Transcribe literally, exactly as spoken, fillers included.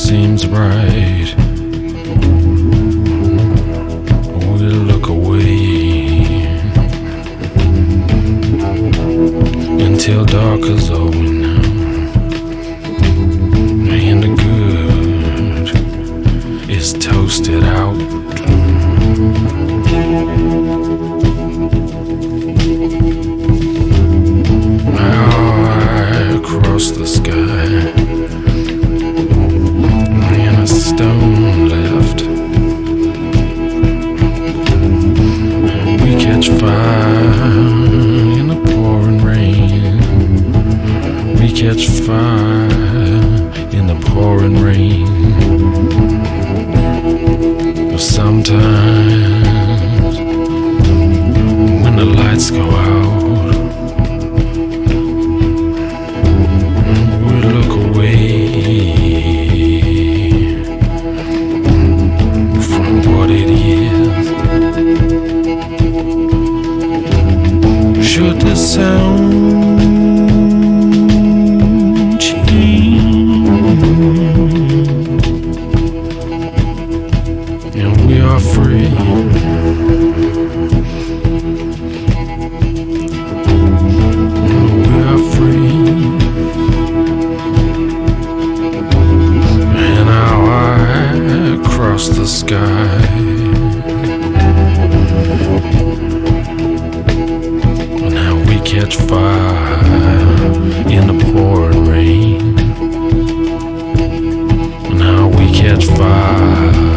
seems right. We look away until dark is over now, and the good is toasted out. Across the sky, and a stone left. We catch fire in the pouring rain. We catch fire in the pouring rain. Sometimes when the lights go out, should the sound change, and we are free. We are free, and now I cross the sky. Catch fire in the pouring rain. Now we catch fire